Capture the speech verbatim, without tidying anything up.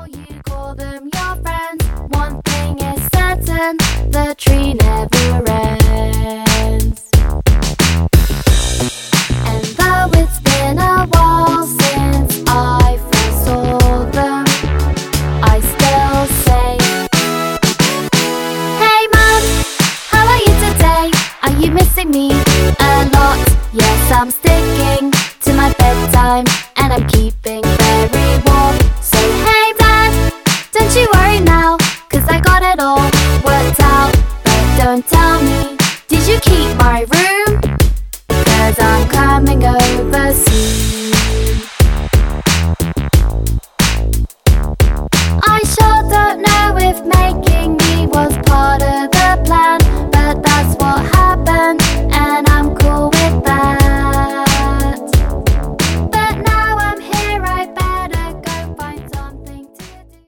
you call them your friends, one thing is certain, the tree never